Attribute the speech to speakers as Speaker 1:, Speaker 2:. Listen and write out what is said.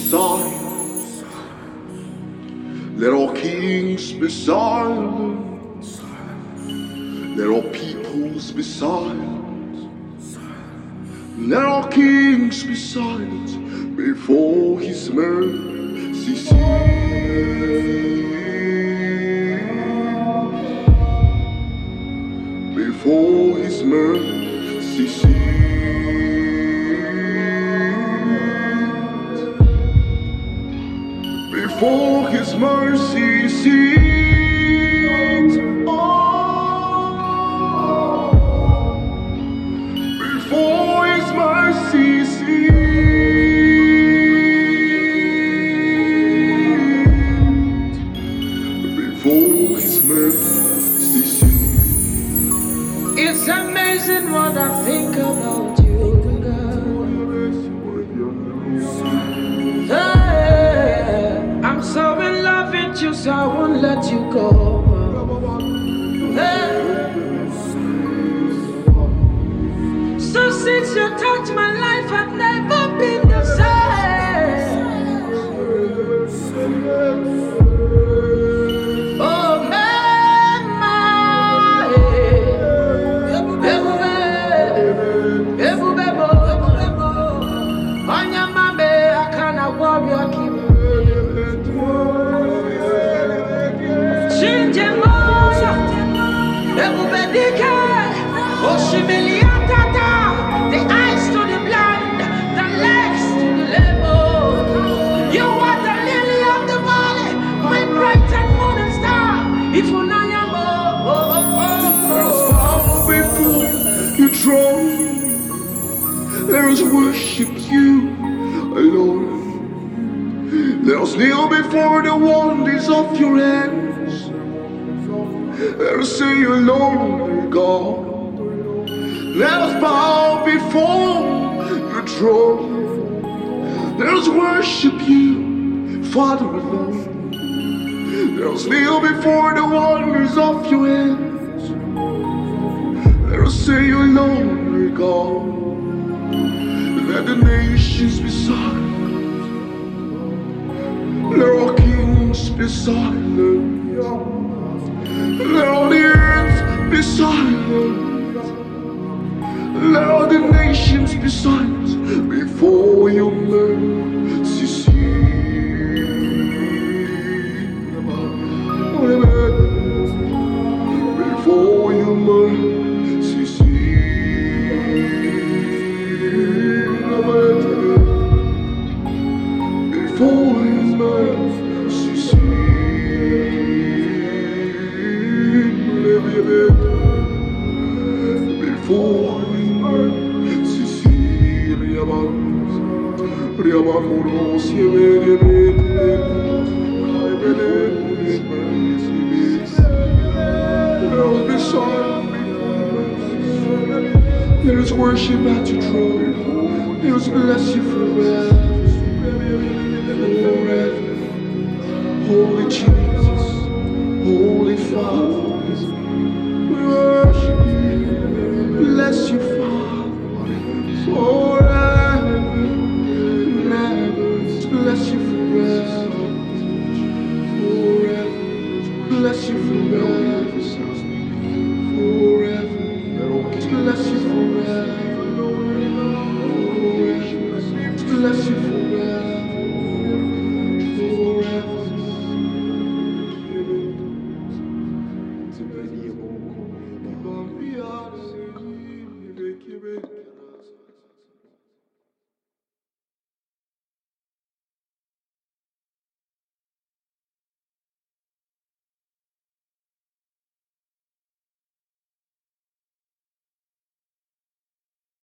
Speaker 1: silent. Let all kings be silent. Let all peoples be silent. Let all kings be silent before his mercy seat. Before his mercy seat. Before his mercy seat. Oh, before his mercy seat. Before his mercy seat.
Speaker 2: It's amazing what I think about you, God. Hey, I'm so in love with you, so I won't let you go. Hey. So since you touched my life, I've never been the same. Oh man, my the eyes to the blind, the legs to the lame. You are the lily of the valley, my bright and morning star. If you know your
Speaker 1: bow before your throne. Let us worship you alone. Let us kneel before the wonders of your hands. Let us say alone, God. Let us bow before your throne. Let us worship you, Father alone. Let us kneel before the wonders of your hands. Let us say alone, God. Let the nations be silent. Let all kings be silent. Let all the earth be silent. Let all the nations be silent before your mercy seat. Before your mercy seat. Before his mercy seat. Before let us worship at your throne. Let us bless you forever.